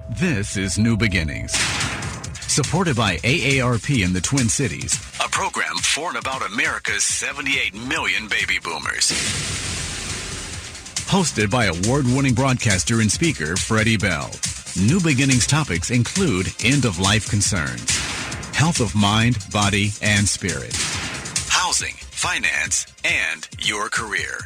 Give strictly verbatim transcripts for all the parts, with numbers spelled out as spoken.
This is New Beginnings, supported by A A R P in the Twin Cities, a program for and about America's seventy-eight million baby boomers. Hosted by award-winning broadcaster and speaker Freddie Bell. New Beginnings topics include end-of-life concerns, health of mind, body, and spirit, housing, finance, and your career.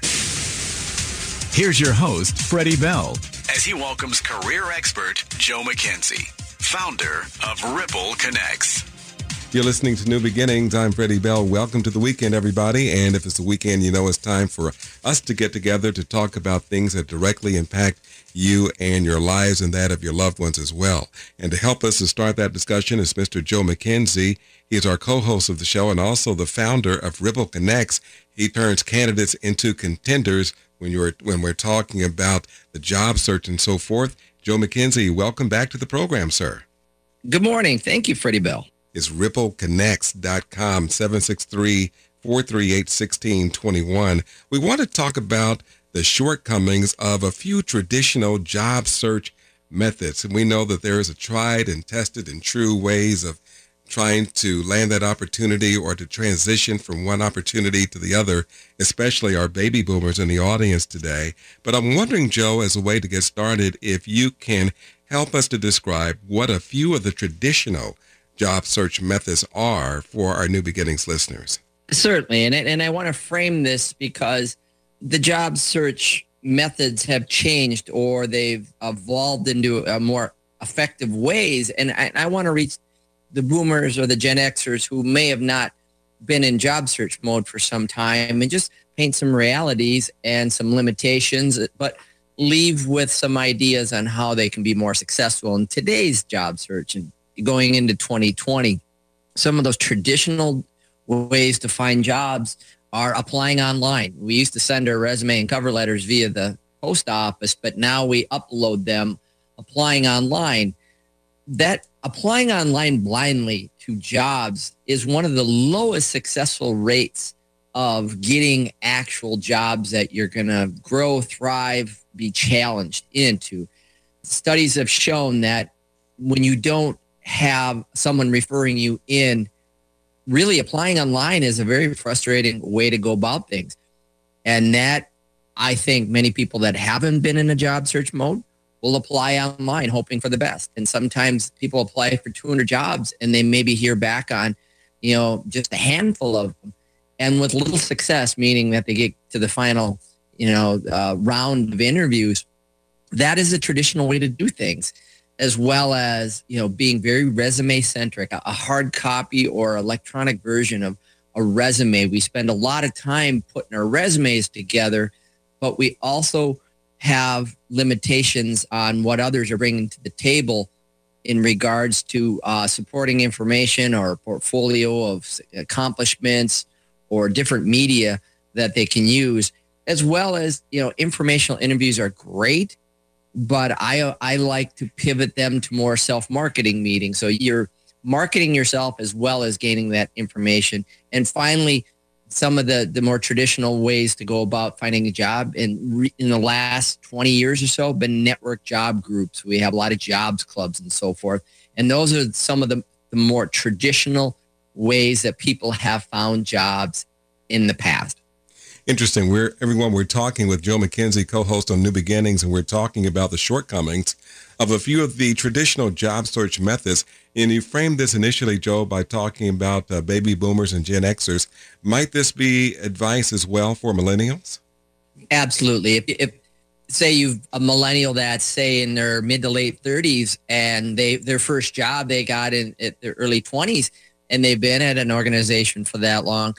Here's your host, Freddie Bell, as he welcomes career expert Joe McKenzie, founder of Ripple Connects. You're listening to New Beginnings. I'm Freddie Bell. Welcome to the weekend, everybody. And if it's the weekend, you know it's time for us to get together to talk about things that directly impact you and your lives and that of your loved ones as well. And to help us to start that discussion is Mister Joe McKenzie. He is our co-host of the show and also the founder of Ripple Connects. He turns candidates into contenders when you're when we're talking about the job search and so forth. Joe McKenzie, welcome back to the program, sir. Good morning. Thank you, Freddie Bell. It's ripple connects dot com, seven six three, four three eight, one six two one. We want to talk about the shortcomings of a few traditional job search methods. And we know that there is a tried and tested and true ways of trying to land that opportunity or to transition from one opportunity to the other, especially our baby boomers in the audience today. But I'm wondering, Joe, as a way to get started, if you can help us to describe what a few of the traditional job search methods are for our New Beginnings listeners. Certainly. And, and I want to frame this because the job search methods have changed or they've evolved into a more effective ways. And I, I want to reach the boomers or the Gen Xers who may have not been in job search mode for some time and just paint some realities and some limitations, but leave with some ideas on how they can be more successful in today's job search and going into twenty twenty. Some of those traditional ways to find jobs are applying online. We used to send our resume and cover letters via the post office, but now we upload them applying online. That applying online blindly to jobs is one of the lowest successful rates of getting actual jobs that you're going to grow, thrive, be challenged into. Studies have shown that when you don't have someone referring you in, really applying online is a very frustrating way to go about things. And that, I think many people that haven't been in a job search mode will apply online hoping for the best. And sometimes people apply for two hundred jobs and they maybe hear back on, you know, just a handful of them. And with little success, meaning that they get to the final, you know, uh, round of interviews. That is a traditional way to do things, as well as, you know, being very resume centric, a hard copy or electronic version of a resume. We spend a lot of time putting our resumes together, but we also have limitations on what others are bringing to the table in regards to uh, supporting information or a portfolio of accomplishments or different media that they can use, as well as, you know, informational interviews are great, but I I like to pivot them to more self-marketing meetings. So you're marketing yourself as well as gaining that information. And finally, some of the, the more traditional ways to go about finding a job in re, in the last twenty years or so have been network job groups. We have a lot of jobs clubs and so forth. And those are some of the, the more traditional ways that people have found jobs in the past. Interesting. We're everyone. We're talking with Joe McKenzie, co-host on New Beginnings, and we're talking about the shortcomings of a few of the traditional job search methods. And you framed this initially, Joe, by talking about uh, baby boomers and Gen Xers. Might this be advice as well for millennials? Absolutely. If, if say you've a millennial that's say in their mid to late thirties and they their first job they got in at their early twenties and they've been at an organization for that long,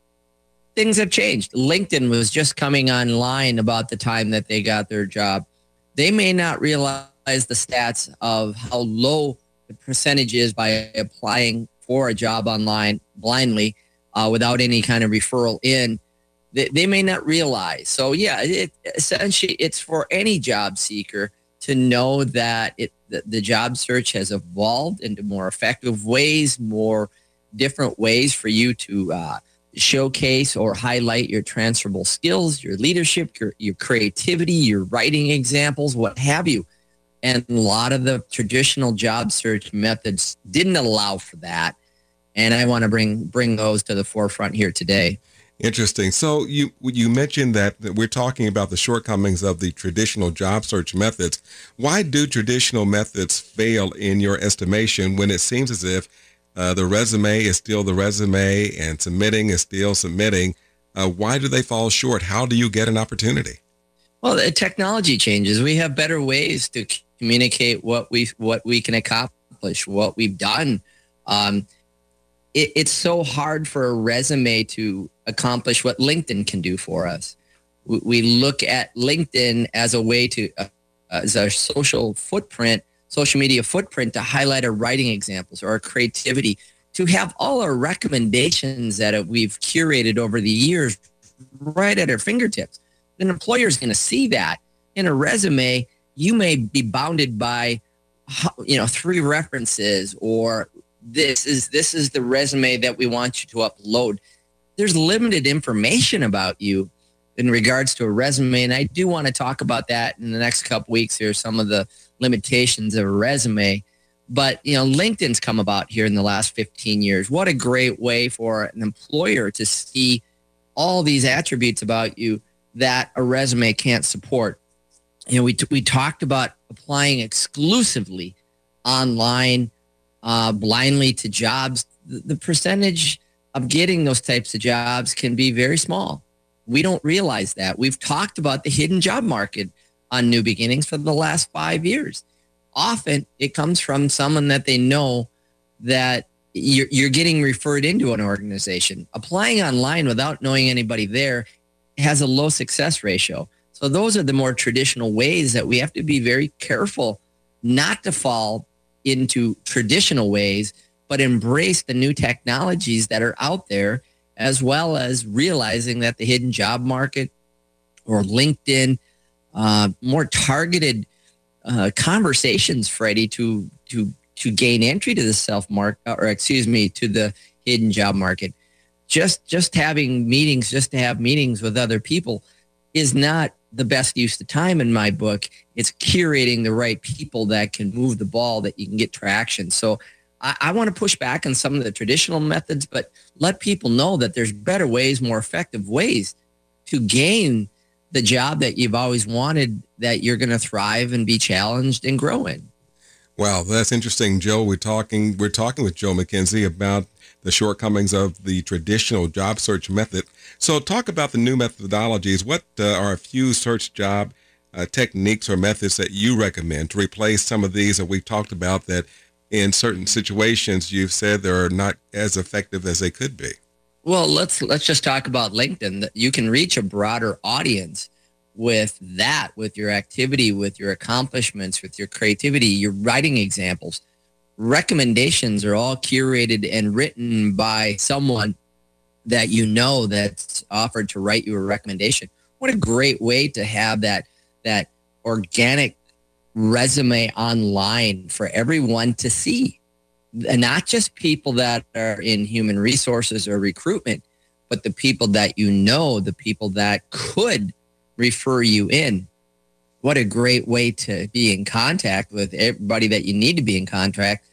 things have changed. LinkedIn was just coming online about the time that they got their job. They may not realize the stats of how low the percentage is by applying for a job online blindly uh, without any kind of referral in. They, they may not realize. So yeah, it, essentially it's for any job seeker to know that it the, the job search has evolved into more effective ways, more different ways for you to uh, showcase or highlight your transferable skills, your leadership, your, your creativity, your writing examples, what have you. And a lot of the traditional job search methods didn't allow for that. And I want to bring bring those to the forefront here today. Interesting. So you you mentioned that, that we're talking about the shortcomings of the traditional job search methods. Why do traditional methods fail in your estimation when it seems as if uh, the resume is still the resume and submitting is still submitting? Uh, why do they fall short? How do you get an opportunity? Well, the technology changes. We have better ways to communicate what we what we can accomplish, what we've done. Um, it, it's so hard for a resume to accomplish what LinkedIn can do for us. We, we look at LinkedIn as a way to, uh, as our social footprint, social media footprint to highlight our writing examples or our creativity, to have all our recommendations that we've curated over the years right at our fingertips. An employer is going to see that. In a resume, you may be bounded by, you know, three references, or this is this is the resume that we want you to upload. There's limited information about you in regards to a resume, and I do want to talk about that in the next couple weeks here, some of the limitations of a resume. But, you know, LinkedIn's come about here in the last fifteen years. What a great way for an employer to see all these attributes about you that a resume can't support. You know, we t- we talked about applying exclusively online, uh, blindly to jobs. The, the percentage of getting those types of jobs can be very small. We don't realize that. We've talked about the hidden job market on New Beginnings for the last five years. Often it comes from someone that they know that you're, you're getting referred into an organization. Applying online without knowing anybody there has a low success ratio. So those are the more traditional ways that we have to be very careful not to fall into traditional ways, but embrace the new technologies that are out there, as well as realizing that the hidden job market or LinkedIn, uh, more targeted uh, conversations, Freddie, to to to gain entry to the self market, or excuse me, to the hidden job market. Just just having meetings, just to have meetings with other people is not the best use of time in my book. It's curating the right people that can move the ball, that you can get traction. So I, I want to push back on some of the traditional methods, but let people know that there's better ways, more effective ways to gain the job that you've always wanted, that you're going to thrive and be challenged and grow in. Wow, that's interesting, Joe. We're talking we're talking with Joe McKenzie about the shortcomings of the traditional job search method. So talk about the new methodologies. What uh, are a few search job uh, techniques or methods that you recommend to replace some of these that we've talked about that in certain situations you've said they're not as effective as they could be? Well, let's let's just talk about LinkedIn. You can reach a broader audience with that, with your activity, with your accomplishments, with your creativity, your writing examples. Recommendations are all curated and written by someone that you know that's offered to write you a recommendation. What a great way to have that that organic resume online for everyone to see. And not just people that are in human resources or recruitment, but the people that you know, the people that could refer you in. What a great way to be in contact with everybody that you need to be in contact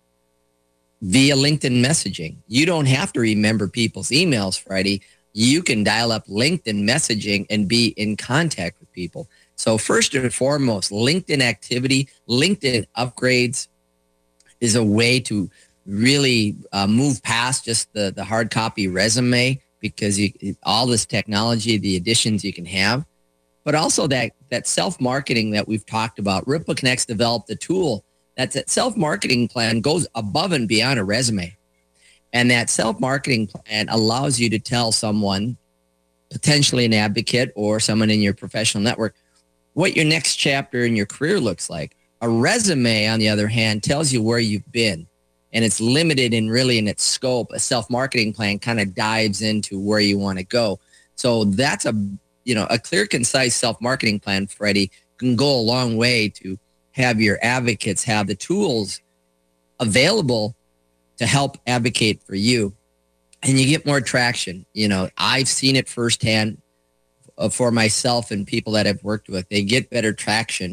via LinkedIn messaging. You don't have to remember people's emails, Freddie. You can dial up LinkedIn messaging and be in contact with people. So first and foremost, LinkedIn activity, LinkedIn upgrades is a way to really uh, move past just the, the hard copy resume, because you, all this technology, the additions you can have, but also that, that self-marketing that we've talked about. Ripple Connects developed a tool that's that self-marketing plan goes above and beyond a resume. And that self-marketing plan allows you to tell someone, potentially an advocate or someone in your professional network, what your next chapter in your career looks like. A resume, on the other hand, tells you where you've been, and it's limited in really in its scope. A self-marketing plan kind of dives into where you want to go. So that's a, you know, a clear, concise self-marketing plan, Freddie, can go a long way to have your advocates have the tools available to help advocate for you, and you get more traction. You know, I've seen it firsthand uh, for myself and people that I've worked with. They get better traction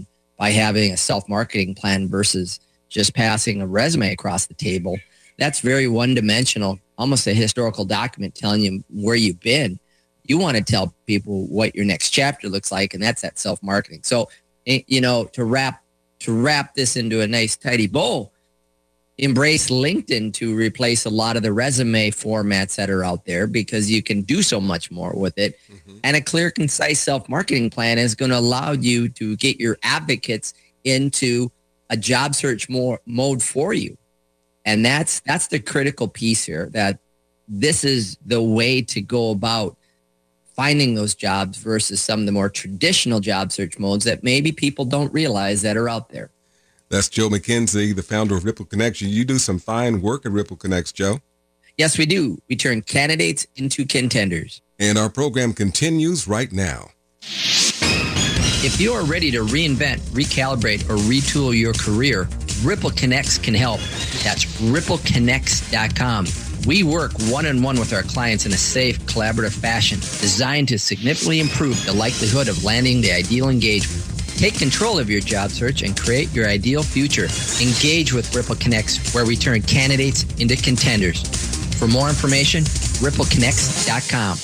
by having a self-marketing plan versus just passing a resume across the table. That's very one-dimensional, almost a historical document telling you where you've been. You want to tell people what your next chapter looks like, and that's that self-marketing. So, you know, to wrap to wrap this into a nice, tidy bow, embrace LinkedIn to replace a lot of the resume formats that are out there, because you can do so much more with it. Mm-hmm. And a clear, concise self-marketing plan is going to allow you to get your advocates into a job search more mode for you. And that's that's the critical piece here, that this is the way to go about finding those jobs versus some of the more traditional job search modes that maybe people don't realize that are out there. That's Joe McKenzie, the founder of Ripple Connection. You do some fine work at Ripple Connects, Joe. Yes, we do. We turn candidates into contenders. And our program continues right now. If you are ready to reinvent, recalibrate, or retool your career, Ripple Connects can help. That's ripple connects dot com. We work one-on-one with our clients in a safe, collaborative fashion designed to significantly improve the likelihood of landing the ideal engagement. Take control of your job search and create your ideal future. Engage with Ripple Connects, where we turn candidates into contenders. For more information, ripple connects dot com.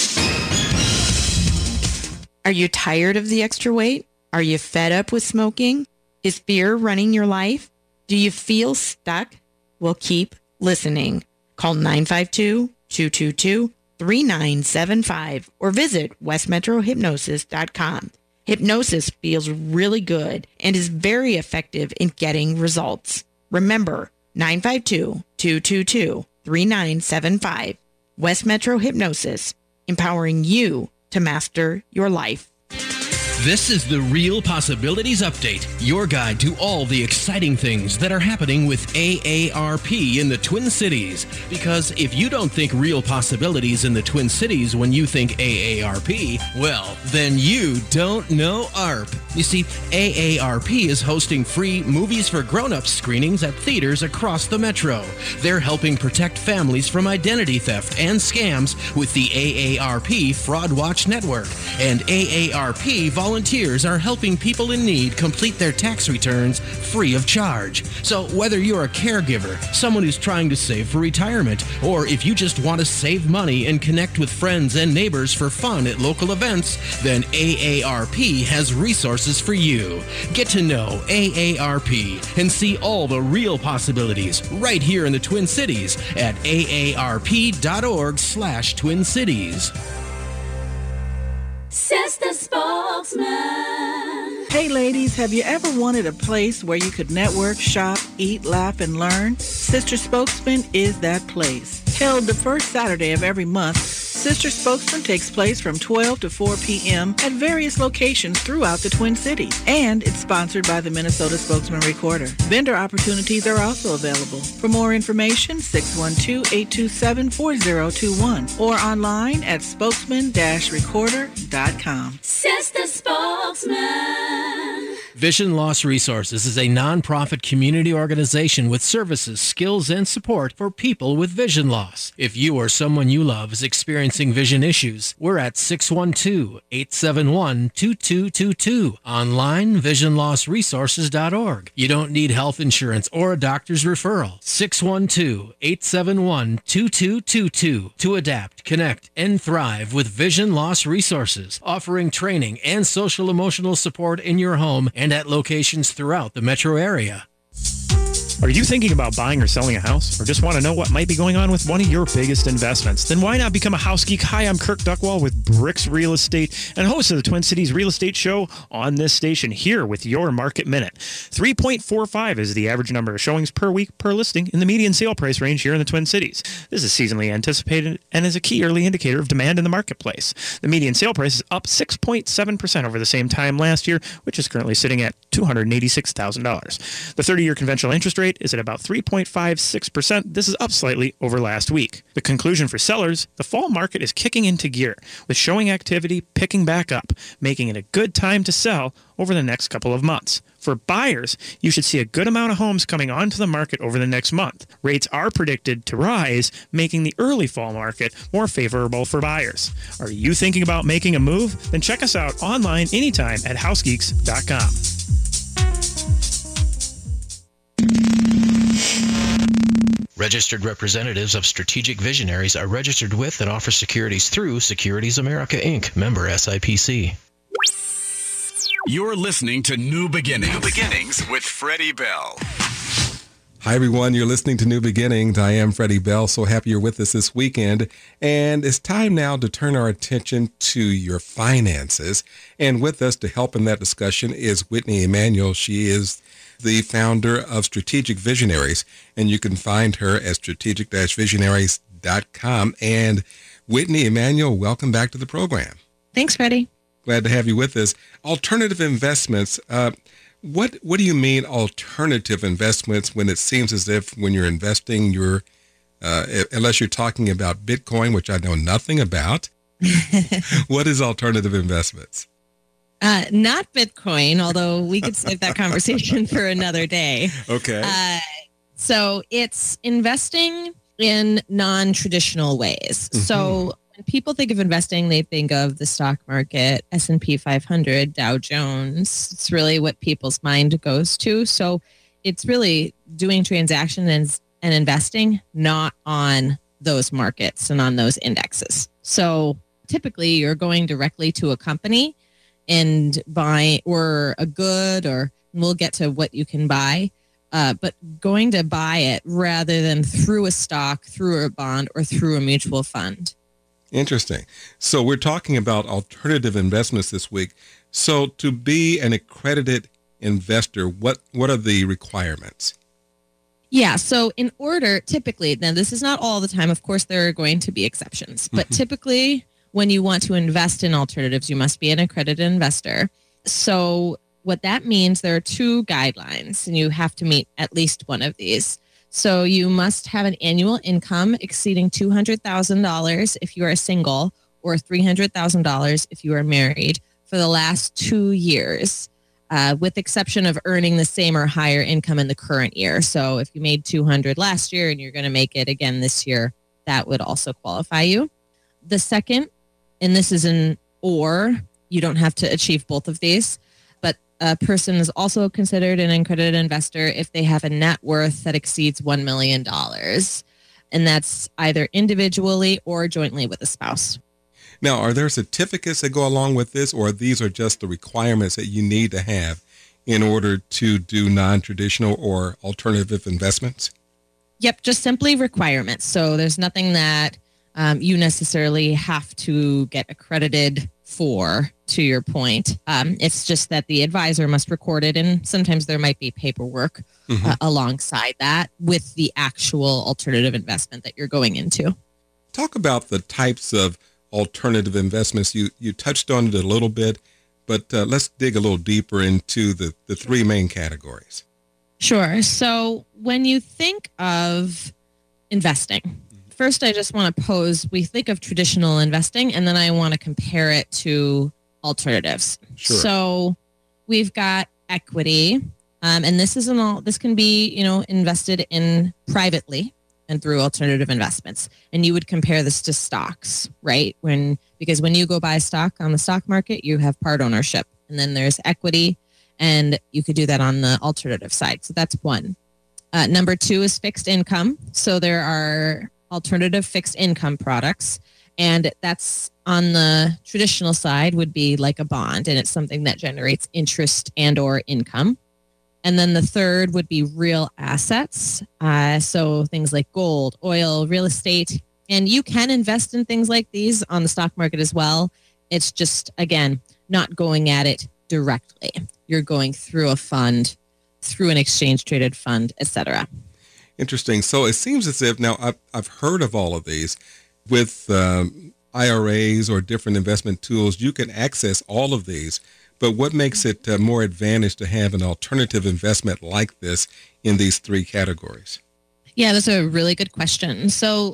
Are you tired of the extra weight? Are you fed up with smoking? Is fear running your life? Do you feel stuck? Well, keep listening. Call nine five two, two two two, three nine seven five or visit west metro hypnosis dot com. Hypnosis feels really good and is very effective in getting results. Remember, nine five two, two two two, three nine seven five. West Metro Hypnosis, empowering you to master your life. This is the Real Possibilities Update, your guide to all the exciting things that are happening with A A R P in the Twin Cities. Because if you don't think real possibilities in the Twin Cities when you think A A R P, well, then you don't know A R P. You see, A A R P is hosting free Movies for Grown-Ups screenings at theaters across the metro. They're helping protect families from identity theft and scams with the A A R P Fraud Watch Network. And A A R P volunteers are helping people in need complete their tax returns free of charge. So whether you're a caregiver, someone who's trying to save for retirement, or if you just want to save money and connect with friends and neighbors for fun at local events, then A A R P has resources for you. Get to know A A R P and see all the real possibilities right here in the Twin Cities at A A R P dot org slash Twin Cities. Says the spokesman. Hey ladies, have you ever wanted a place where you could network, shop, eat, laugh, and learn? Sister Spokesman is that place. Held the first Saturday of every month, Sister Spokesman takes place from twelve to four p.m. at various locations throughout the Twin Cities. And it's sponsored by the Minnesota Spokesman Recorder. Vendor opportunities are also available. For more information, six one two, eight two seven, four zero two one or online at spokesman dash recorder dot com. Says the spokesman. Vision Loss Resources is a nonprofit community organization with services, skills, and support for people with vision loss. If you or someone you love is experiencing vision issues, we're at six one two, eight seven one, two two two two. Online, vision loss resources dot org. You don't need health insurance or a doctor's referral. six one two, eight seven one, two two two two to adapt, connect, and thrive with Vision Loss Resources, offering training and social emotional support in your home and at locations throughout the metro area. Are you thinking about buying or selling a house, or just want to know what might be going on with one of your biggest investments? Then why not become a house geek? Hi, I'm Kirk Duckwall with Bricks Real Estate and host of the Twin Cities Real Estate Show on this station here with your Market Minute. three point four five is the average number of showings per week per listing in the median sale price range here in the Twin Cities. This is seasonally anticipated and is a key early indicator of demand in the marketplace. The median sale price is up six point seven percent over the same time last year, which is currently sitting at two hundred eighty-six thousand dollars. The thirty-year conventional interest rate is at about three point five six percent. This is up slightly over last week. The conclusion for sellers, the fall market is kicking into gear, with showing activity picking back up, making it a good time to sell over the next couple of months. For buyers, you should see a good amount of homes coming onto the market over the next month. Rates are predicted to rise, making the early fall market more favorable for buyers. Are you thinking about making a move? Then check us out online anytime at house geeks dot com. Registered representatives of Strategic Visionaries are registered with and offer securities through Securities America, Incorporated, member S I P C. You're listening to New Beginnings. New Beginnings with Freddie Bell. Hi, everyone. You're listening to New Beginnings. I am Freddie Bell. So happy you're with us this weekend. And it's time now to turn our attention to your finances. And with us to help in that discussion is Whitney Emanuel. She is the founder of Strategic Visionaries, and you can find her at strategic visionaries dot com. And Whitney Emanuel, welcome back to the program. Thanks, Freddie. Glad to have you with us. Alternative investments. Uh, what what do you mean alternative investments when it seems as if when you're investing, you're uh, unless you're talking about Bitcoin, which I know nothing about. What is alternative investments? Uh, not Bitcoin, although we could save that conversation for another day. Okay. Uh, so it's investing in non-traditional ways. Mm-hmm. So when people think of investing, they think of the stock market, S and P five hundred, Dow Jones. It's really what people's mind goes to. So it's really doing transactions and, and investing not on those markets and on those indexes. So typically you're going directly to a company and buy or a good, or we'll get to what you can buy, uh, but going to buy it rather than through a stock, through a bond, or through a mutual fund. Interesting. So we're talking about alternative investments this week. So to be an accredited investor, what, what are the requirements? Yeah. So in order, typically, now this is not all the time. Of course, there are going to be exceptions, but mm-hmm. typically when you want to invest in alternatives, you must be an accredited investor. So what that means, there are two guidelines, and you have to meet at least one of these. So you must have an annual income exceeding two hundred thousand dollars if you are single, or three hundred thousand dollars if you are married, for the last two years, uh, with exception of earning the same or higher income in the current year. So if you made two hundred last year and you're going to make it again this year, that would also qualify you. The second, and this is an or, you don't have to achieve both of these, but a person is also considered an accredited investor if they have a net worth that exceeds one million dollars. And that's either individually or jointly with a spouse. Now, are there certificates that go along with this, or these are just the requirements that you need to have in order to do non-traditional or alternative investments? Yep, just simply requirements. So there's nothing that Um, you necessarily have to get accredited for, to your point. Um, it's just that the advisor must record it, and sometimes there might be paperwork mm-hmm. uh, alongside that with the actual alternative investment that you're going into. Talk about the types of alternative investments. You you touched on it a little bit, but uh, let's dig a little deeper into the, the three main categories. Sure. So when you think of investing, first, I just want to pose, we think of traditional investing, and then I want to compare it to alternatives. Sure. So we've got equity, um, and this isn't all, this can be, you know, invested in privately and through alternative investments. And you would compare this to stocks, right? When, because when you go buy stock on the stock market, you have part ownership, and then there's equity, and you could do that on the alternative side. So that's one. Uh, number two is fixed income. So there are alternative fixed income products, and that's on the traditional side would be like a bond, and it's something that generates interest and or income. And then the third would be real assets, uh, so things like gold, oil, real estate, and you can invest in things like these on the stock market as well. It's just, again, not going at it directly. You're going through a fund, through an exchange traded fund, et cetera. Interesting. So it seems as if now I've, I've heard of all of these with um, I R As or different investment tools. You can access all of these, but what makes it uh, more advantage to have an alternative investment like this in these three categories? Yeah, that's a really good question. So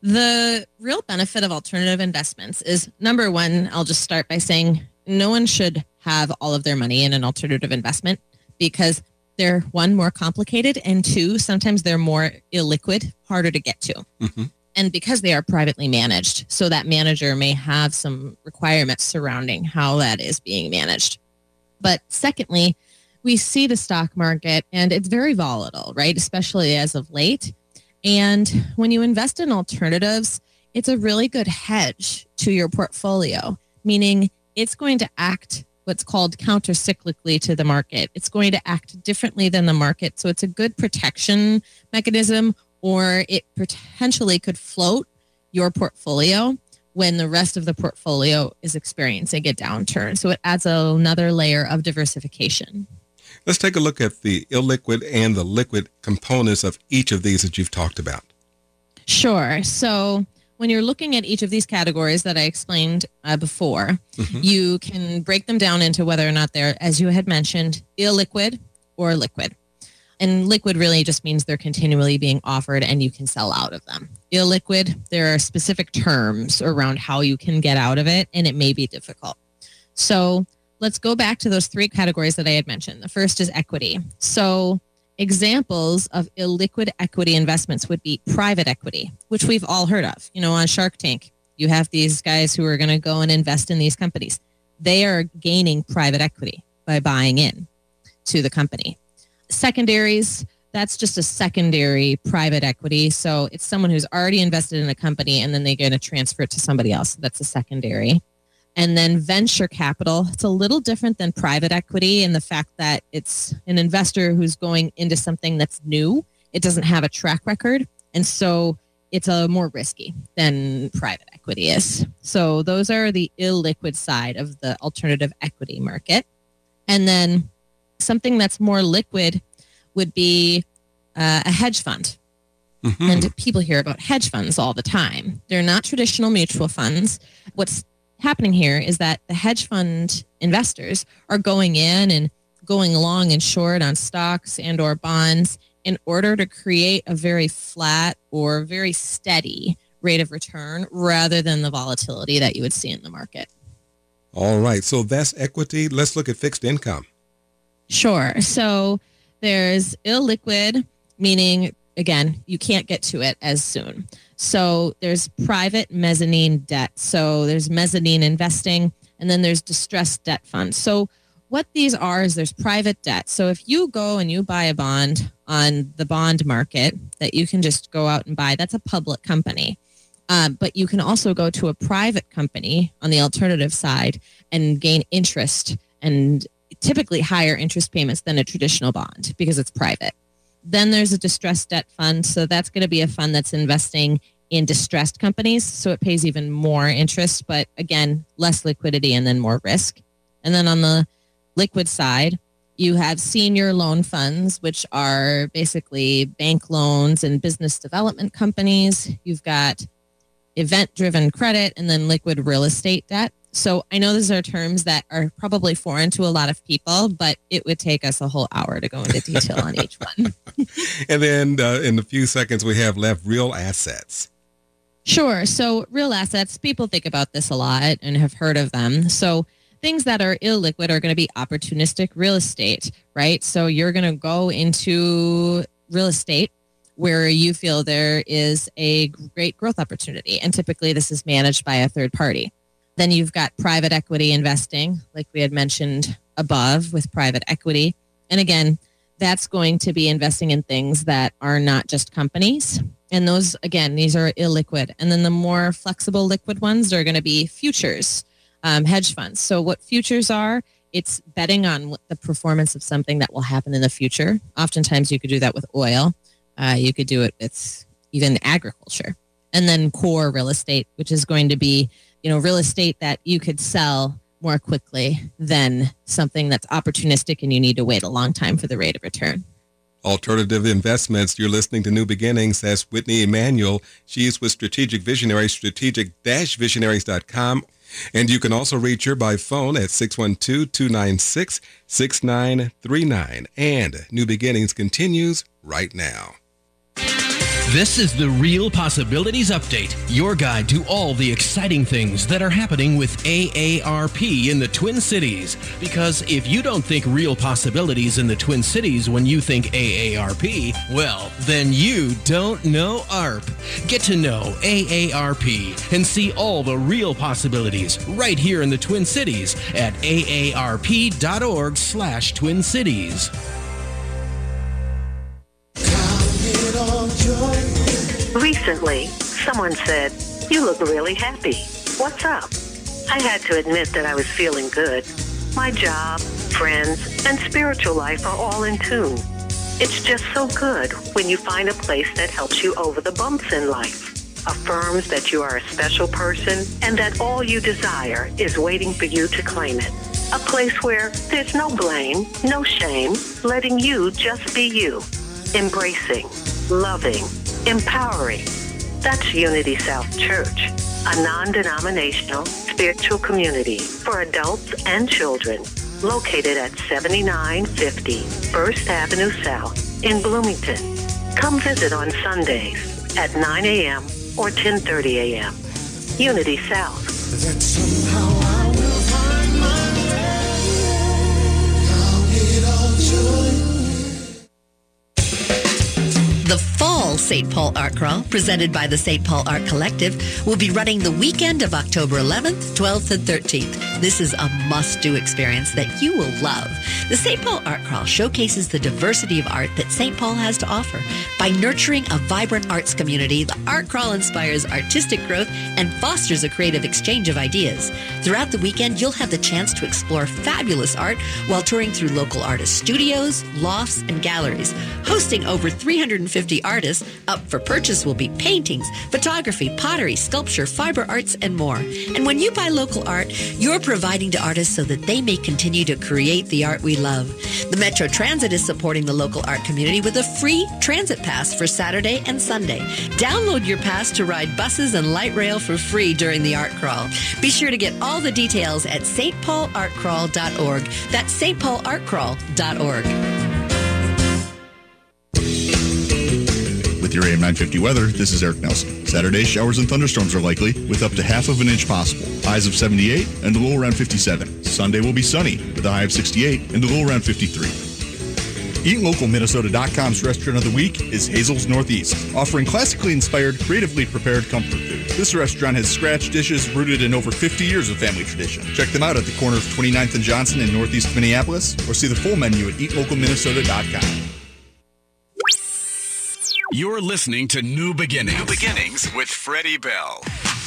the real benefit of alternative investments is, number one, I'll just start by saying no one should have all of their money in an alternative investment because they're, one, more complicated, and two, sometimes they're more illiquid, harder to get to. Mm-hmm. And because they are privately managed, so that manager may have some requirements surrounding how that is being managed. But secondly, we see the stock market, and it's very volatile, right? Especially as of late. And when you invest in alternatives, it's a really good hedge to your portfolio, meaning it's going to act what's called countercyclically to the market. It's going to act differently than the market. So it's a good protection mechanism, or it potentially could float your portfolio when the rest of the portfolio is experiencing a downturn. So it adds another layer of diversification. Let's take a look at the illiquid and the liquid components of each of these that you've talked about. Sure. So when you're looking at each of these categories that I explained uh, before, Mm-hmm. you can break them down into whether or not they're, as you had mentioned, illiquid or liquid. And liquid really just means they're continually being offered and you can sell out of them. Illiquid, there are specific terms around how you can get out of it, and it may be difficult. So let's go back to those three categories that I had mentioned. The first is equity. So examples of illiquid equity investments would be private equity, which we've all heard of. You know, on Shark Tank, you have these guys who are going to go and invest in these companies. They are gaining private equity by buying in to the company. Secondaries, that's just a secondary private equity. So it's someone who's already invested in a company and then they're going to transfer it to somebody else. That's a secondary. And then venture capital, it's a little different than private equity in the fact that it's an investor who's going into something that's new. It doesn't have a track record. And so it's a more risky than private equity is. So those are the illiquid side of the alternative equity market. And then something that's more liquid would be uh, a hedge fund. Mm-hmm. And people hear about hedge funds all the time. They're not traditional mutual funds. What's happening here is that the hedge fund investors are going in and going long and short on stocks and or bonds in order to create a very flat or very steady rate of return rather than the volatility that you would see in the market. All right. So that's equity. Let's look at fixed income. Sure. So there's illiquid, meaning, again, you can't get to it as soon. So there's private mezzanine debt. So there's mezzanine investing, and then there's distressed debt funds. So what these are is there's private debt. So if you go and you buy a bond on the bond market that you can just go out and buy, that's a public company. Uh, but you can also go to a private company on the alternative side and gain interest, and typically higher interest payments than a traditional bond because it's private. Then there's a distressed debt fund. So that's going to be a fund that's investing in distressed companies. So it pays even more interest, but again, less liquidity and then more risk. And then on the liquid side, you have senior loan funds, which are basically bank loans and business development companies. You've got event-driven credit and then liquid real estate debt. So I know these are terms that are probably foreign to a lot of people, but it would take us a whole hour to go into detail on each one. And then uh, in the few seconds we have left, real assets. Sure. So real assets, people think about this a lot and have heard of them. So things that are illiquid are going to be opportunistic real estate, right? So you're going to go into real estate where you feel there is a great growth opportunity. And typically this is managed by a third party. Then you've got private equity investing, like we had mentioned above with private equity. And again, that's going to be investing in things that are not just companies. And those, again, these are illiquid. And then the more flexible liquid ones are going to be futures, um, hedge funds. So what futures are, it's betting on what the performance of something that will happen in the future. Oftentimes you could do that with oil. Uh, you could do it with even agriculture. And then core real estate, which is going to be, you know, real estate that you could sell more quickly than something that's opportunistic and you need to wait a long time for the rate of return. Alternative investments. You're listening to New Beginnings. That's Whitney Emanuel. She's with Strategic Visionaries, strategic dash visionaries dot com. And you can also reach her by phone at six one two, two nine six, six nine three nine. And New Beginnings continues right now. This is the Real Possibilities Update, your guide to all the exciting things that are happening with A A R P in the Twin Cities. Because if you don't think real possibilities in the Twin Cities when you think A A R P, well, then you don't know A R P. Get to know A A R P and see all the real possibilities right here in the Twin Cities at A A R P dot org slash Twin Cities. Count it all joy. Recently, someone said, "You look really happy. What's up?" I had to admit that I was feeling good. My job, friends, and spiritual life are all in tune. It's just so good when you find a place that helps you over the bumps in life, affirms that you are a special person, and that all you desire is waiting for you to claim it. A place where there's no blame, no shame, letting you just be you. Embracing, loving, empowering. That's Unity South Church, a non-denominational spiritual community for adults and children, located at seventy-nine fifty First Avenue South in Bloomington. Come visit on Sundays at nine a.m. or ten thirty a.m. Unity South. That somehow I will find my way. Count it all joy. The Fall Saint Paul Art Crawl, presented by the Saint Paul Art Collective, will be running the weekend of October eleventh, twelfth, and thirteenth. This is a must-do experience that you will love. The Saint Paul Art Crawl showcases the diversity of art that Saint Paul has to offer. By nurturing a vibrant arts community, the Art Crawl inspires artistic growth and fosters a creative exchange of ideas. Throughout the weekend, you'll have the chance to explore fabulous art while touring through local artist studios, lofts, and galleries. Hosting over three hundred fifty artists, up for purchase will be paintings, photography, pottery, sculpture, fiber arts, and more. And when you buy local art, you're providing to artists so that they may continue to create the art we love. The Metro Transit is supporting the local art community with a free transit pass for Saturday and Sunday. Download your pass to ride buses and light rail for free during the art crawl. Be sure to get all the details at s t paul art crawl dot org. That's s t paul art crawl dot org. With your A M nine fifty weather, this is Eric Nelson. Saturday, showers and thunderstorms are likely, with up to half of an inch possible. Highs of seventy-eight and a low around fifty-seven. Sunday will be sunny, with a high of sixty-eight and a low around fifty-three. Eat Local Minnesota dot com's restaurant of the week is Hazel's Northeast, offering classically inspired, creatively prepared comfort food. This restaurant has scratch dishes rooted in over fifty years of family tradition. Check them out at the corner of twenty-ninth and Johnson in Northeast Minneapolis, or see the full menu at eat local minnesota dot com. You're listening to New Beginnings. New Beginnings with Freddie Bell.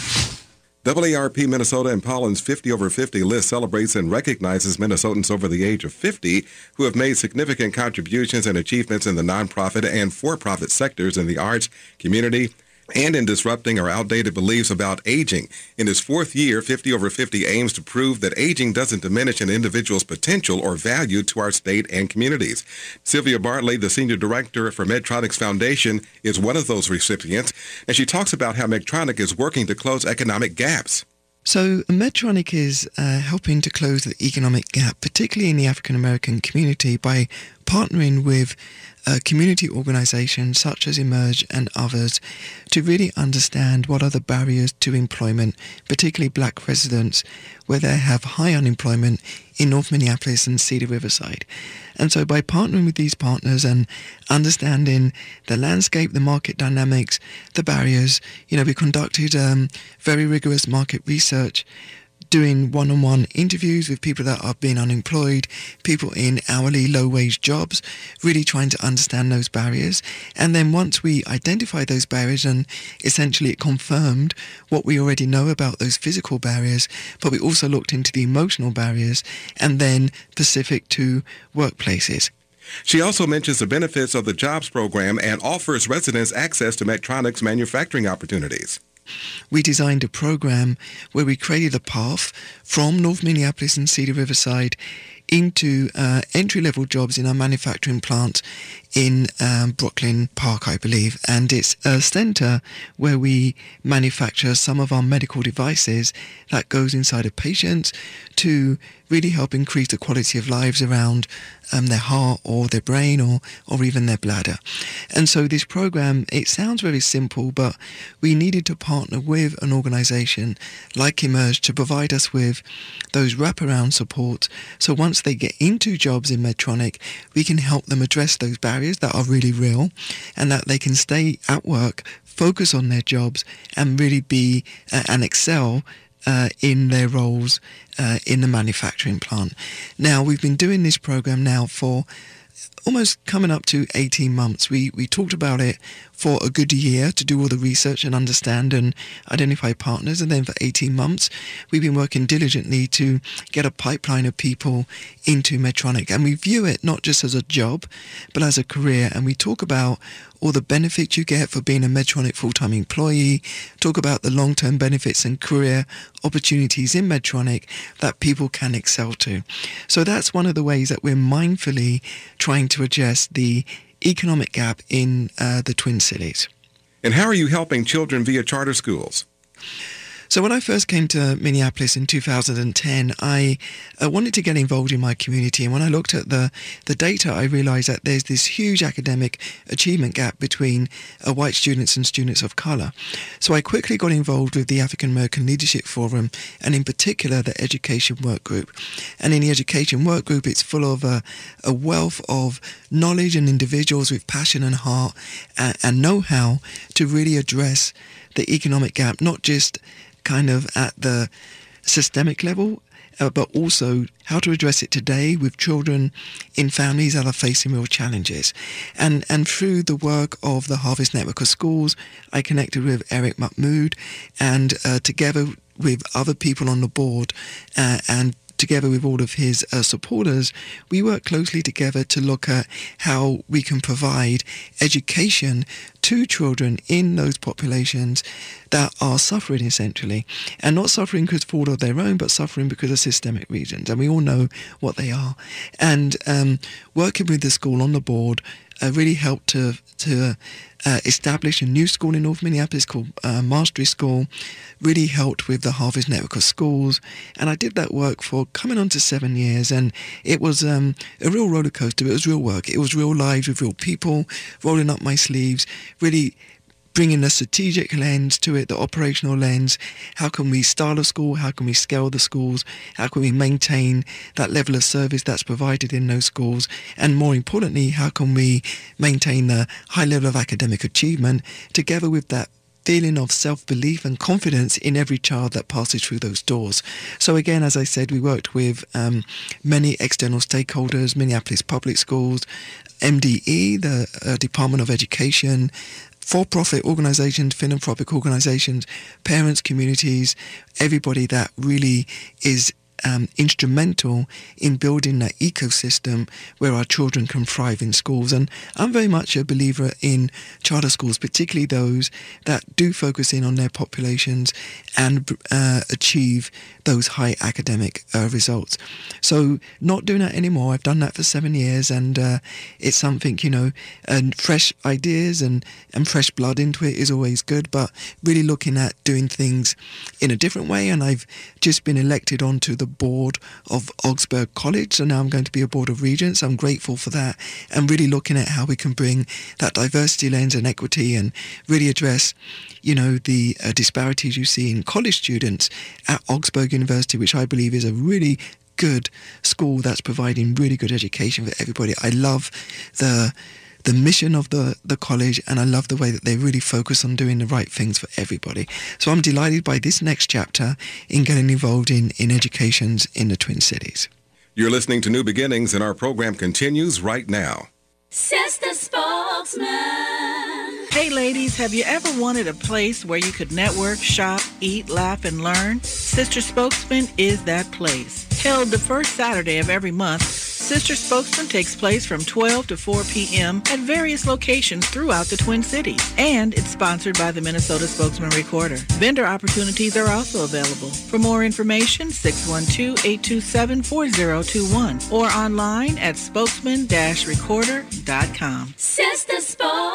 W A R P Minnesota and Pollen's fifty over fifty list celebrates and recognizes Minnesotans over the age of fifty who have made significant contributions and achievements in the nonprofit and for-profit sectors in the arts, community, and in disrupting our outdated beliefs about aging. In its fourth year, fifty over fifty aims to prove that aging doesn't diminish an individual's potential or value to our state and communities. Sylvia Bartley, the Senior Director for Medtronic's Foundation, is one of those recipients, and she talks about how Medtronic is working to close economic gaps. So Medtronic is uh, helping to close the economic gap, particularly in the African American community, by partnering with uh, community organizations such as Emerge and others to really understand what are the barriers to employment, particularly black residents, where they have high unemployment in North Minneapolis and Cedar Riverside. And so by partnering with these partners and understanding the landscape, the market dynamics, the barriers, you know, we conducted um, very rigorous market research, doing one-on-one interviews with people that are being unemployed, people in hourly low-wage jobs, really trying to understand those barriers. And then once we identified those barriers, and essentially it confirmed what we already know about those physical barriers, but we also looked into the emotional barriers and then specific to workplaces. She also mentions the benefits of the JOBS program and offers residents access to Medtronic's manufacturing opportunities. We designed a program where we created a path from North Minneapolis and Cedar Riverside into uh, entry-level jobs in our manufacturing plant in um, Brooklyn Park, I believe. And it's a center where we manufacture some of our medical devices that goes inside of patients to really help increase the quality of lives around um, their heart or their brain or, or even their bladder. And so this program, it sounds very simple, but we needed to partner with an organization like Emerge to provide us with those wraparound support. So once they get into jobs in Medtronic, we can help them address those barriers that are really real and that they can stay at work, focus on their jobs and really be uh, and excel Uh, in their roles uh, in the manufacturing plant. Now, we've been doing this program now for almost coming up to eighteen months. We we talked about it for a good year to do all the research and understand and identify partners. And then for eighteen months, we've been working diligently to get a pipeline of people into Medtronic. And we view it not just as a job, but as a career. And we talk about all the benefits you get for being a Medtronic full-time employee, talk about the long-term benefits and career opportunities in Medtronic that people can excel to. So that's one of the ways that we're mindfully trying to address the economic gap in uh, the Twin Cities. And how are you helping children via charter schools? So when I first came to Minneapolis in two thousand ten, I uh, wanted to get involved in my community. And when I looked at the, the data, I realized that there's this huge academic achievement gap between uh, white students and students of color. So I quickly got involved with the African American Leadership Forum, and in particular the Education Work Group. And in the Education Work Group, it's full of a, a wealth of knowledge and individuals with passion and heart and, and know-how to really address the economic gap, not just kind of at the systemic level, uh, but also how to address it today with children in families that are facing real challenges. And and through the work of the Harvest Network of Schools, I connected with Eric Mahmoud, and uh, together with other people on the board uh, and together with all of his uh, supporters, we work closely together to look at how we can provide education to children in those populations that are suffering essentially, and not suffering because of fault of their own, but suffering because of systemic reasons, and we all know what they are. And um, working with the school on the board uh, really helped to to uh, establish a new school in North Minneapolis called uh, Mastery School, really helped with the Harvest Network of Schools, and I did that work for coming on to seven years, and it was um, a real roller coaster. It was real work. It was real lives with real people, rolling up my sleeves, really bringing a strategic lens to it, the operational lens. How can we start a school? How can we scale the schools? How can we maintain that level of service that's provided in those schools? And more importantly, how can we maintain the high level of academic achievement together with that feeling of self-belief and confidence in every child that passes through those doors. So again, as I said, we worked with um, many external stakeholders, Minneapolis Public Schools, M D E, the uh, Department of Education, for-profit organizations, philanthropic organizations, parents, communities, everybody that really is Um, instrumental in building that ecosystem where our children can thrive in schools. And I'm very much a believer in charter schools, particularly those that do focus in on their populations and uh, achieve those high academic uh, results. So not doing that anymore. I've done that for seven years, and uh, it's something, you know, and fresh ideas and, and fresh blood into it is always good, but really looking at doing things in a different way. And I've just been elected onto the board of Augsburg College, so now I'm going to be a board of regents. I'm grateful for that, and really looking at how we can bring that diversity lens and equity and really address, you know, the uh, disparities you see in college students at Augsburg University, which I believe is a really good school that's providing really good education for everybody. I love the the mission of the, the college, and I love the way that they really focus on doing the right things for everybody. So I'm delighted by this next chapter in getting involved in, in educations in the Twin Cities. You're listening to New Beginnings, and our program continues right now. Says the spokesman. Hey ladies, have you ever wanted a place where you could network, shop, eat, laugh, and learn? Sister Spokesman is that place. Held the first Saturday of every month, Sister Spokesman takes place from twelve to four p.m. at various locations throughout the Twin Cities. And it's sponsored by the Minnesota Spokesman Recorder. Vendor opportunities are also available. For more information, six one two, eight two seven, four zero two one or online at spokesman dash recorder dot com. Says the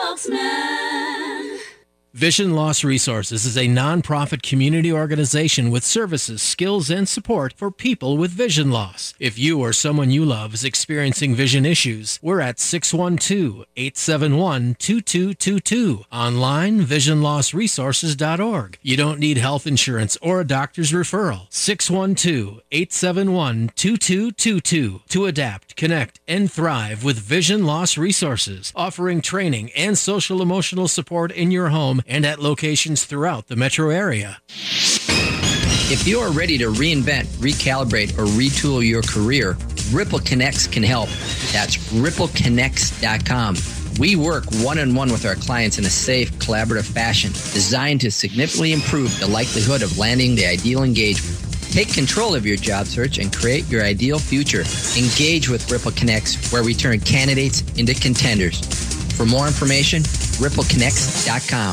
spokesman. Vision Loss Resources is a nonprofit community organization with services, skills, and support for people with vision loss. If you or someone you love is experiencing vision issues, we're at six one two, eight seven one, two two two two. Online, vision loss resources dot org. You don't need health insurance or a doctor's referral. six one two, eight seven one, two two two two to adapt, connect, and thrive with Vision Loss Resources, offering training and social emotional support in your home and at locations throughout the metro area. If you are ready to reinvent, recalibrate, or retool your career, Ripple Connects can help. That's ripple connects dot com. We work one-on-one with our clients in a safe, collaborative fashion designed to significantly improve the likelihood of landing the ideal engagement. Take control of your job search and create your ideal future. Engage with Ripple Connects, where we turn candidates into contenders. For more information, ripple connects dot com.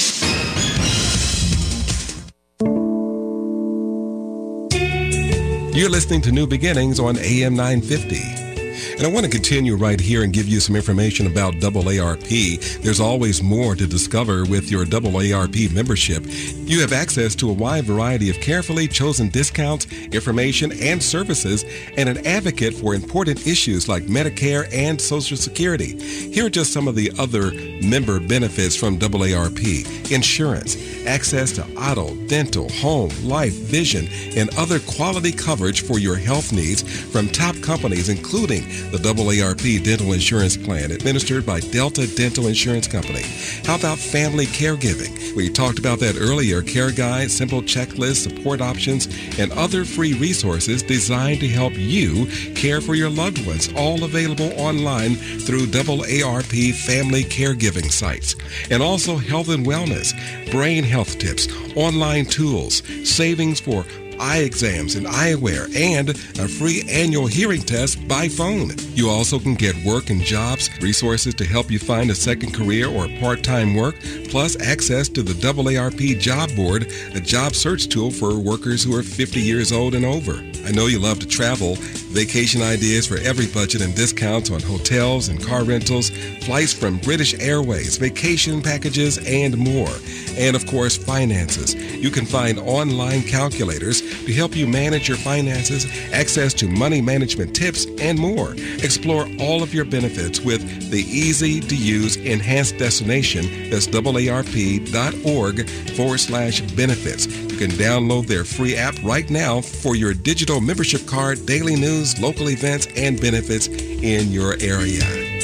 You're listening to New Beginnings on A M nine fifty. And I want to continue right here and give you some information about double A R P. There's always more to discover with your double A R P membership. You have access to a wide variety of carefully chosen discounts, information, and services, and an advocate for important issues like Medicare and Social Security. Here are just some of the other member benefits from double A R P. Insurance, access to auto, dental, home, life, vision, and other quality coverage for your health needs from top companies, including the double A R P Dental Insurance Plan administered by Delta Dental Insurance Company. How about family caregiving? We talked about that earlier. Care guides, simple checklists, support options, and other free resources designed to help you care for your loved ones, all available online through double A R P family caregiving sites. And also health and wellness, brain health tips, online tools, savings for eye exams and eyewear, and a free annual hearing test by phone. You also can get work and jobs, resources to help you find a second career or part-time work, plus access to the double A R P Job Board, a job search tool for workers who are fifty years old and over. I know you love to travel. Vacation ideas for every budget and discounts on hotels and car rentals, flights from British Airways, vacation packages, and more. And of course, finances. You can find online calculators to help you manage your finances, access to money management tips, and more. Explore all of your benefits with the easy-to-use enhanced destination. That's double-A-R-P.org forward slash benefits. You can download their free app right now for your digital membership card, daily news, local events, and benefits in your area.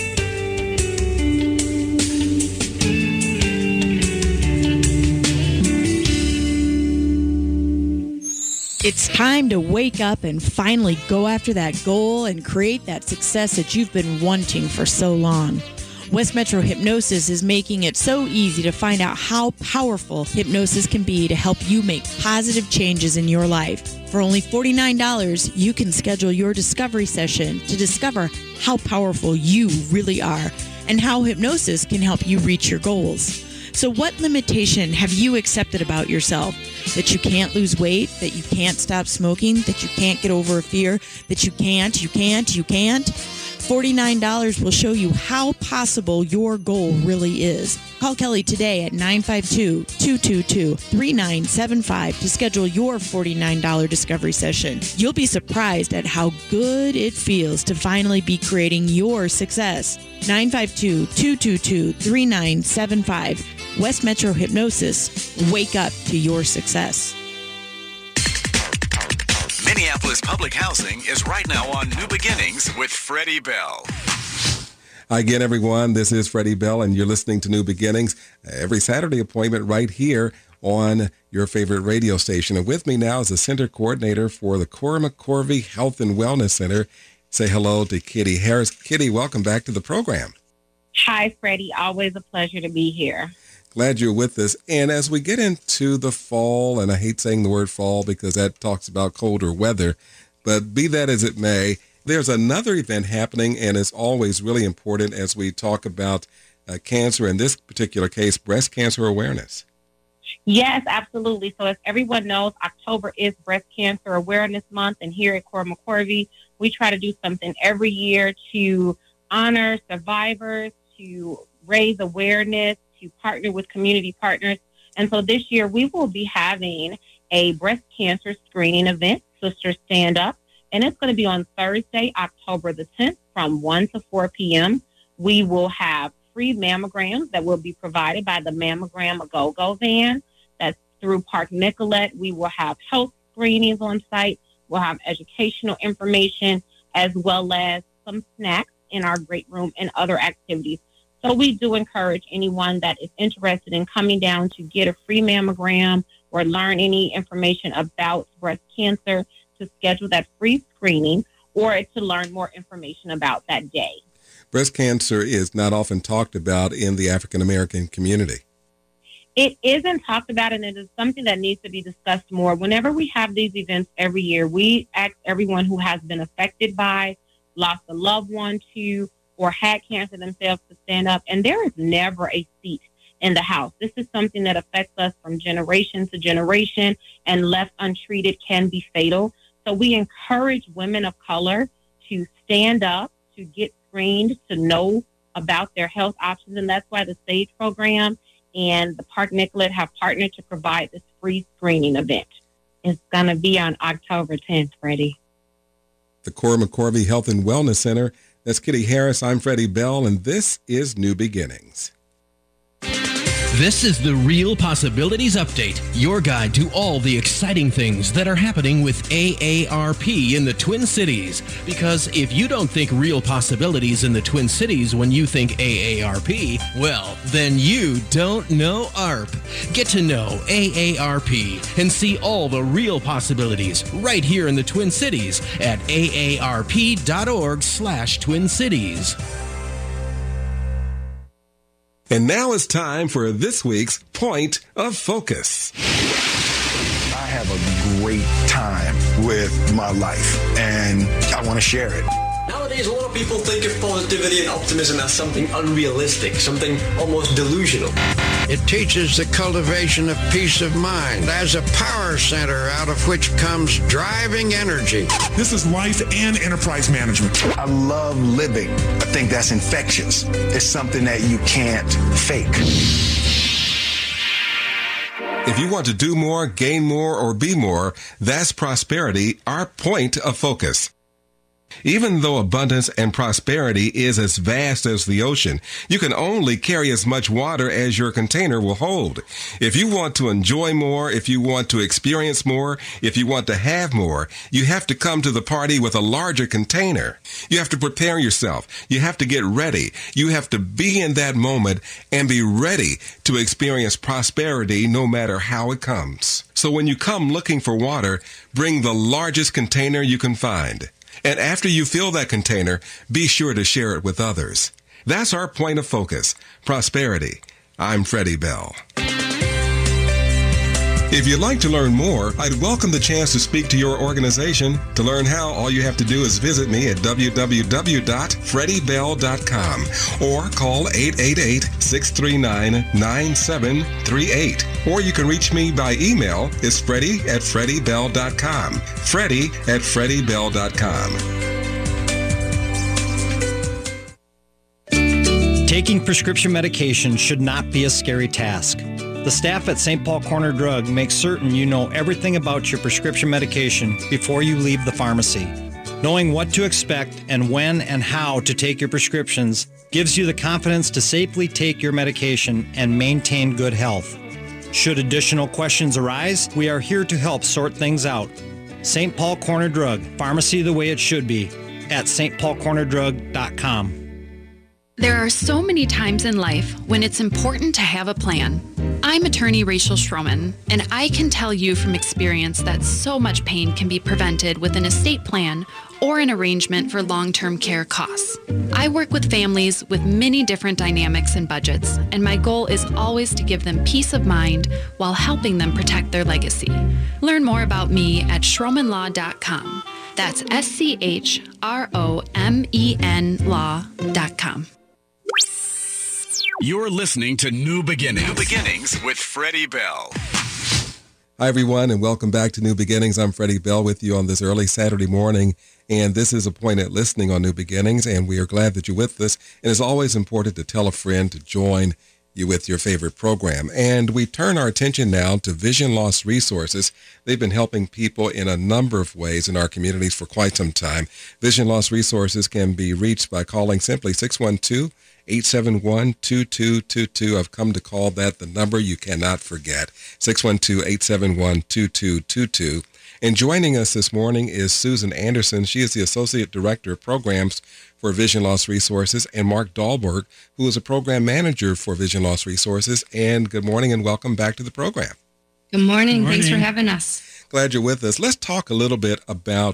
It's time to wake up and finally go after that goal and create that success that you've been wanting for so long. West Metro Hypnosis is making it so easy to find out how powerful hypnosis can be to help you make positive changes in your life. For only forty-nine dollars, you can schedule your discovery session to discover how powerful you really are and how hypnosis can help you reach your goals. So what limitation have you accepted about yourself? That you can't lose weight, that you can't stop smoking, that you can't get over a fear, that you can't, you can't, you can't? forty-nine dollars will show you how possible your goal really is. Call Kelly today at nine five two, two two two, three nine seven five to schedule your forty-nine dollars discovery session. You'll be surprised at how good it feels to finally be creating your success. nine five two, two two two, three nine seven five. West Metro Hypnosis. Wake up to your success. Minneapolis Public Housing is right now on New Beginnings with Freddie Bell. Hi again, everyone. This is Freddie Bell, and you're listening to New Beginnings. Every Saturday appointment right here on your favorite radio station. And with me now is the center coordinator for the Cora McCorvey Health and Wellness Center. Say hello to Kitty Harris. Kitty, welcome back to the program. Hi, Freddie. Always a pleasure to be here. Glad you're with us. And as we get into the fall, and I hate saying the word fall because that talks about colder weather, but be that as it may, there's another event happening, and it's always really important as we talk about uh, cancer, in this particular case, breast cancer awareness. Yes, absolutely. So as everyone knows, October is Breast Cancer Awareness Month, and here at Cora McCorvey, we try to do something every year to honor survivors, to raise awareness, to partner with community partners. And so this year we will be having a breast cancer screening event, Sisters Stand Up, and it's going to be on Thursday, October the tenth from one to four p.m. We will have free mammograms that will be provided by the Mammogram A-Go-Go van. That's through Park Nicollet. We will have health screenings on site. We'll have educational information as well as some snacks in our great room and other activities. So we do encourage anyone that is interested in coming down to get a free mammogram or learn any information about breast cancer to schedule that free screening. or to learn more information about that day. Breast cancer is not often talked about in the African American community. It isn't talked about, and it is something that needs to be discussed more. Whenever we have these events every year, we ask everyone who has been affected by, lost a loved one to, or had cancer themselves to stand up, and there is never a seat in the house. This is something that affects us from generation to generation, and left untreated can be fatal. So we encourage women of color to stand up, to get screened, to know about their health options, and that's why the SAGE program and the Park Nicollet have partnered to provide this free screening event. It's going to be on October tenth, Freddie. The Cora McCorvey Health and Wellness Center. That's Kitty Harris. I'm Freddie Bell, and this is New Beginnings. This is the Real Possibilities Update, your guide to all the exciting things that are happening with A A R P in the Twin Cities. Because if you don't think real possibilities in the Twin Cities when you think A A R P, well, then you don't know A R P. Get to know A A R P and see all the real possibilities right here in the Twin Cities at A A R P dot org slash Twin Cities. And now it's time for this week's Point of Focus. I have a great time with my life, and I want to share it. Nowadays, a lot of people think of positivity and optimism as something unrealistic, something almost delusional. It teaches the cultivation of peace of mind as a power center out of which comes driving energy. This is life and enterprise management. I love living. I think that's infectious. It's something that you can't fake. If you want to do more, gain more, or be more, that's prosperity, our point of focus. Even though abundance and prosperity is as vast as the ocean, you can only carry as much water as your container will hold. If you want to enjoy more, if you want to experience more, if you want to have more, you have to come to the party with a larger container. You have to prepare yourself. You have to get ready. You have to be in that moment and be ready to experience prosperity no matter how it comes. So when you come looking for water, bring the largest container you can find. And after you fill that container, be sure to share it with others. That's our point of focus, prosperity. I'm Freddie Bell. If you'd like to learn more, I'd welcome the chance to speak to your organization. To learn how, all you have to do is visit me at w w w dot freddie bell dot com or call eight eight eight, six three nine, nine seven three eight. Or you can reach me by email. It's freddie at freddie bell dot com. freddie at freddie bell dot com. Taking prescription medication should not be a scary task. The staff at Saint Paul Corner Drug makes certain you know everything about your prescription medication before you leave the pharmacy. Knowing what to expect and when and how to take your prescriptions gives you the confidence to safely take your medication and maintain good health. Should additional questions arise, we are here to help sort things out. Saint Paul Corner Drug, pharmacy the way it should be, at s t paul corner drug dot com. There are so many times in life when it's important to have a plan. I'm attorney Rachel Schroman, and I can tell you from experience that so much pain can be prevented with an estate plan or an arrangement for long-term care costs. I work with families with many different dynamics and budgets, and my goal is always to give them peace of mind while helping them protect their legacy. Learn more about me at schromen law dot com. That's S C H R O M E N law dot com. You're listening to New Beginnings. New Beginnings with Freddie Bell. Hi, everyone, and welcome back to New Beginnings. I'm Freddie Bell with you on this early Saturday morning, and this is Appointed Listening on New Beginnings, and we are glad that you're with us. And it's always important to tell a friend to join you with your favorite program. And we turn our attention now to Vision Loss Resources. They've been helping people in a number of ways in our communities for quite some time. Vision Loss Resources can be reached by calling simply six one two, eight seven one, two two two two. I've come to call that the number you cannot forget, six one two, eight seven one, two two two two. And joining us this morning is Susan Anderson. She is the Associate Director of Programs for Vision Loss Resources, and Mark Dahlberg, who is a Program Manager for Vision Loss Resources. And good morning and welcome back to the program. Good morning. Good morning. Thanks for having us. Glad you're with us. Let's talk a little bit about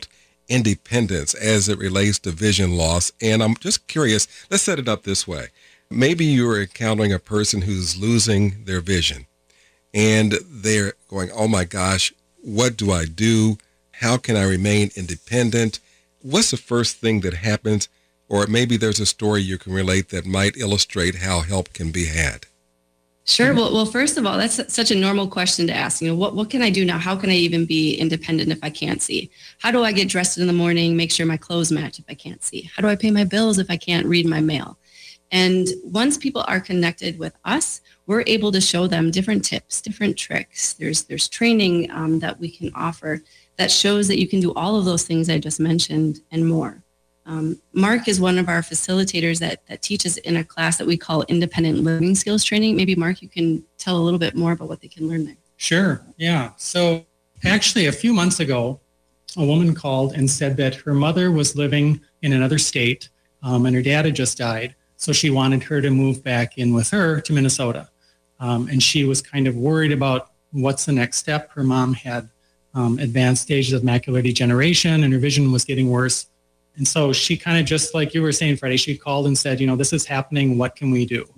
independence as it relates to vision loss. And I'm just curious, let's set it up this way. Maybe you're encountering a person who's losing their vision and they're going, oh my gosh, what do I do? How can I remain independent? What's the first thing that happens? Or maybe there's a story you can relate that might illustrate how help can be had. Sure. Well, well, first of all, that's such a normal question to ask. You know, what, what can I do now? How can I even be independent if I can't see? How do I get dressed in the morning, make sure my clothes match if I can't see? How do I pay my bills if I can't read my mail? And once people are connected with us, we're able to show them different tips, different tricks. There's there's training um, that we can offer that shows that you can do all of those things I just mentioned and more. Um, Mark is one of our facilitators that, that teaches in a class that we call Independent Living Skills Training. Maybe, Mark, you can tell a little bit more about what they can learn there. Sure, yeah. So actually, a few months ago, a woman called and said that her mother was living in another state um, and her dad had just died. So she wanted her to move back in with her to Minnesota. Um, and she was kind of worried about what's the next step. Her mom had um, advanced stages of macular degeneration and her vision was getting worse. And so she kind of, just like you were saying, Freddie, she called and said, you know, this is happening. What can we do?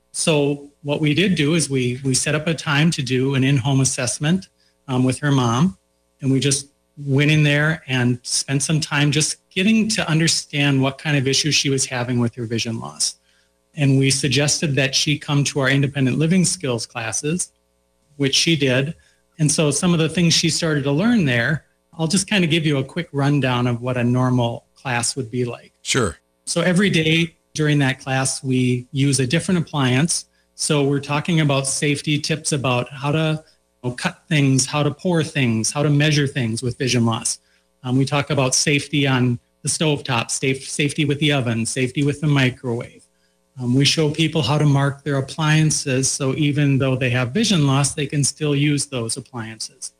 So what we did do is we we set up a time to do an in-home assessment um, with her mom. And we just went in there and spent some time just getting to understand what kind of issues she was having with her vision loss. And we suggested that she come to our independent living skills classes, which she did. And so some of the things she started to learn there, I'll just kind of give you a quick rundown of what a normal class would be like. Sure. So every day during that class, we use a different appliance. So we're talking about safety tips about how to you know, cut things, how to pour things, how to measure things with vision loss. Um, we talk about safety on the stovetop, safe, safety with the oven, safety with the microwave. Um, we show people how to mark their appliances, so even though they have vision loss, they can still use those appliances.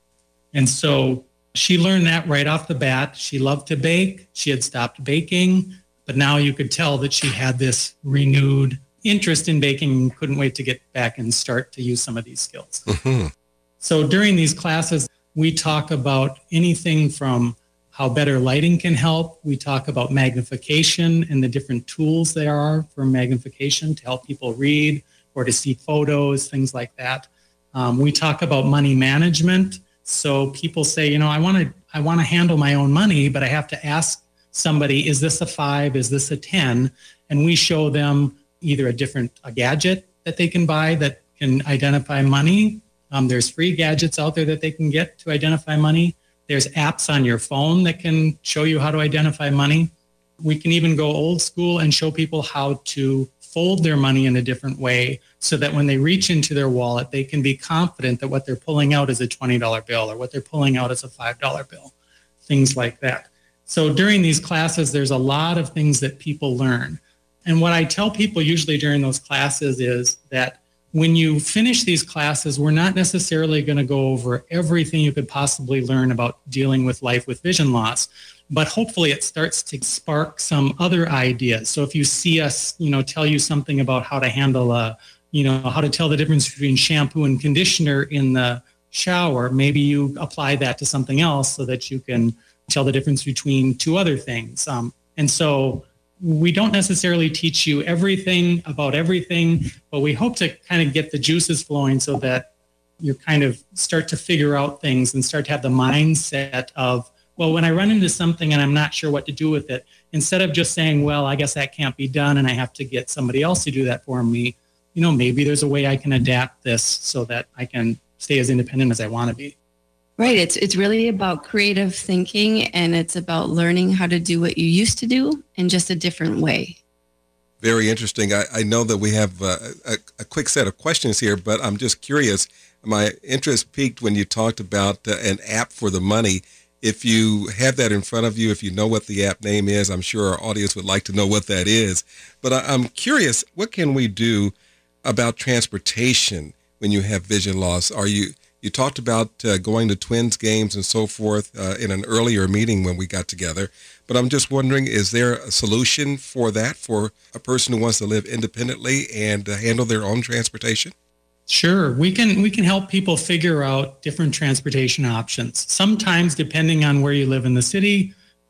And so she learned that right off the bat. She loved to bake. She had stopped baking, but now you could tell that she had this renewed interest in baking and couldn't wait to get back and start to use some of these skills. Mm-hmm. So during these classes, we talk about anything from how better lighting can help. We talk about magnification and the different tools there are for magnification to help people read or to see photos, things like that. Um, we talk about money management. So people say, you know, I want to I want to handle my own money, but I have to ask somebody, is this a five? Is this a ten? And we show them either a different a gadget that they can buy that can identify money. Um, there's free gadgets out there that they can get to identify money. There's apps on your phone that can show you how to identify money. We can even go old school and show people how to fold their money in a different way so that when they reach into their wallet, they can be confident that what they're pulling out is a twenty dollar bill or what they're pulling out is a five dollar bill, things like that. So during these classes, there's a lot of things that people learn. And what I tell people usually during those classes is that when you finish these classes, we're not necessarily going to go over everything you could possibly learn about dealing with life with vision loss, but hopefully it starts to spark some other ideas. So if you see us, you know, tell you something about how to handle a, you know, how to tell the difference between shampoo and conditioner in the shower, maybe you apply that to something else so that you can tell the difference between two other things. Um, and so we don't necessarily teach you everything about everything, but we hope to kind of get the juices flowing so that you kind of start to figure out things and start to have the mindset of, well, when I run into something and I'm not sure what to do with it, instead of just saying, well, I guess that can't be done and I have to get somebody else to do that for me, you know, maybe there's a way I can adapt this so that I can stay as independent as I want to be. Right. It's it's really about creative thinking, and it's about learning how to do what you used to do in just a different way. Very interesting. I, I know that we have uh, a, a quick set of questions here, but I'm just curious. My interest piqued when you talked about uh, an app for the money. If you have that in front of you, if you know what the app name is, I'm sure our audience would like to know what that is. But I, I'm curious, what can we do about transportation when you have vision loss? Are you You talked about uh, going to Twins games and so forth uh, in an earlier meeting when we got together. But I'm just wondering, is there a solution for that for a person who wants to live independently and uh, handle their own transportation? Sure. We can we can help people figure out different transportation options. Sometimes, depending on where you live in the city,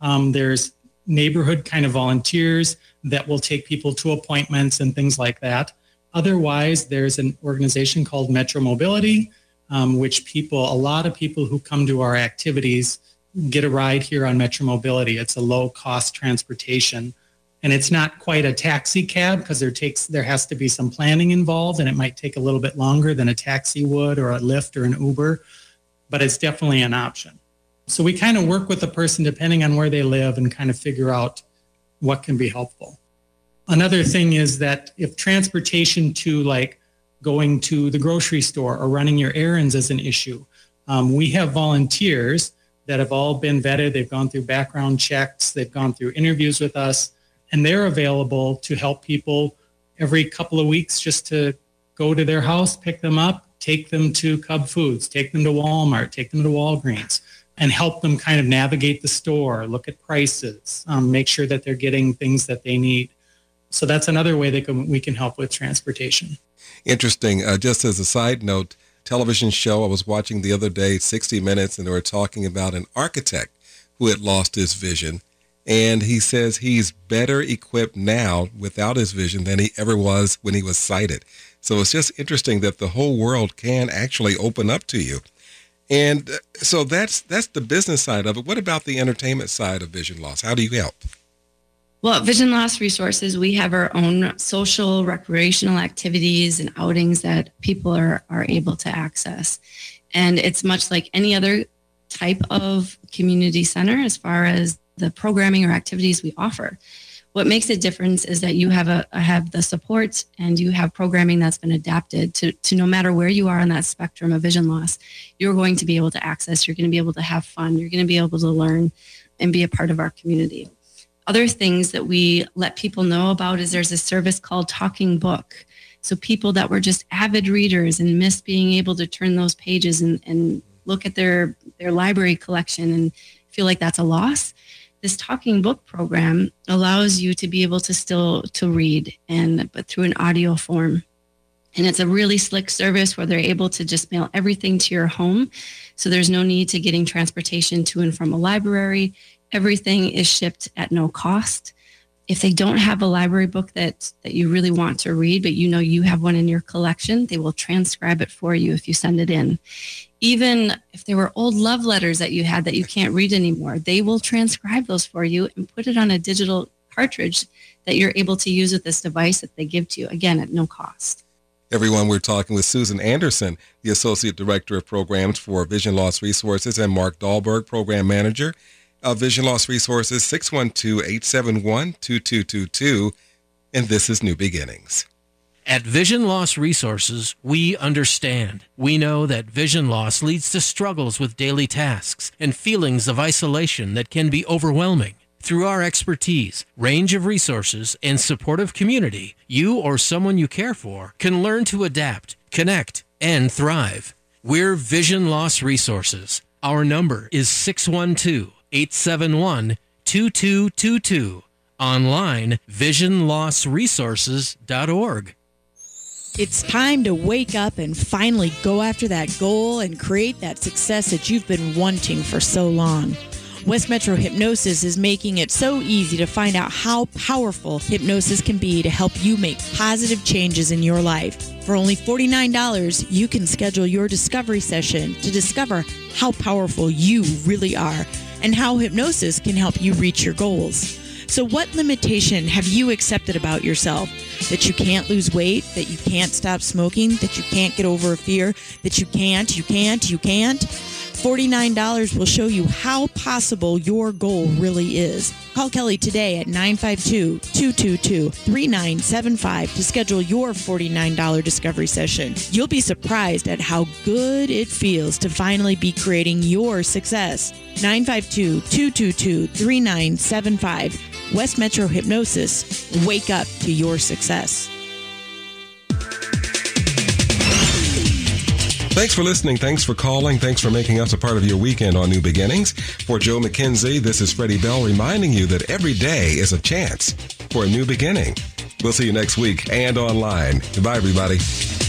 Um, there's neighborhood kind of volunteers that will take people to appointments and things like that. Otherwise, there's an organization called Metro Mobility, um, which people, a lot of people who come to our activities get a ride here on Metro Mobility. It's a low-cost transportation, and it's not quite a taxi cab because there takes there has to be some planning involved, and it might take a little bit longer than a taxi would or a Lyft or an Uber, but it's definitely an option. So we kind of work with the person depending on where they live and kind of figure out what can be helpful. Another thing is that if transportation to like going to the grocery store or running your errands is an issue, um, we have volunteers that have all been vetted. They've gone through background checks. They've gone through interviews with us, and they're available to help people every couple of weeks just to go to their house, pick them up, take them to Cub Foods, take them to Walmart, take them to Walgreens, and help them kind of navigate the store, look at prices, um, make sure that they're getting things that they need. So that's another way that can, we can help with transportation. Interesting. Uh, just as a side note, television show I was watching the other day, sixty minutes, and they were talking about an architect who had lost his vision. And he says he's better equipped now without his vision than he ever was when he was sighted. So it's just interesting that the whole world can actually open up to you. And so that's that's the business side of it. What about the entertainment side of vision loss? How do you help? Well, at Vision Loss Resources, we have our own social, recreational activities and outings that people are, are able to access. And it's much like any other type of community center as far as the programming or activities we offer. What makes a difference is that you have a have the support and you have programming that's been adapted to, to no matter where you are on that spectrum of vision loss, you're going to be able to access, you're going to be able to have fun, you're going to be able to learn and be a part of our community. Other things that we let people know about is there's a service called Talking Book. So people that were just avid readers and missed being able to turn those pages and, and look at their, their library collection and feel like that's a loss. This Talking Book program allows you to be able to still to read, and but through an audio form. And it's a really slick service where they're able to just mail everything to your home. So there's no need to getting transportation to and from a library. Everything is shipped at no cost. If they don't have a library book that, that you really want to read, but you know you have one in your collection, they will transcribe it for you if you send it in. Even if there were old love letters that you had that you can't read anymore, they will transcribe those for you and put it on a digital cartridge that you're able to use with this device that they give to you, again, at no cost. Everyone, we're talking with Susan Anderson, the Associate Director of Programs for Vision Loss Resources, and Mark Dahlberg, Program Manager of Vision Loss Resources, six one two, eight seven one, two two two two. And this is New Beginnings. At Vision Loss Resources, we understand. We know that vision loss leads to struggles with daily tasks and feelings of isolation that can be overwhelming. Through our expertise, range of resources, and supportive community, you or someone you care for can learn to adapt, connect, and thrive. We're Vision Loss Resources. Our number is six one two, eight seven one, two two two two. Online, vision loss resources dot org. It's time to wake up and finally go after that goal and create that success that you've been wanting for so long. West Metro Hypnosis is making it so easy to find out how powerful hypnosis can be to help you make positive changes in your life. For only forty-nine dollars, you can schedule your discovery session to discover how powerful you really are and how hypnosis can help you reach your goals. So what limitation have you accepted about yourself? That you can't lose weight, that you can't stop smoking, that you can't get over a fear, that you can't, you can't, you can't? forty-nine dollars will show you how possible your goal really is. Call Kelly today at nine five two, two two two, three nine seven five to schedule your forty-nine dollars discovery session. You'll be surprised at how good it feels to finally be creating your success. nine five two, two two two, three nine seven five. West Metro Hypnosis. Wake up to your success. Thanks for listening. Thanks for calling. Thanks for making us a part of your weekend on New Beginnings. For Joe McKenzie, this is Freddie Bell reminding you that every day is a chance for a new beginning. We'll see you next week and online. Goodbye, everybody.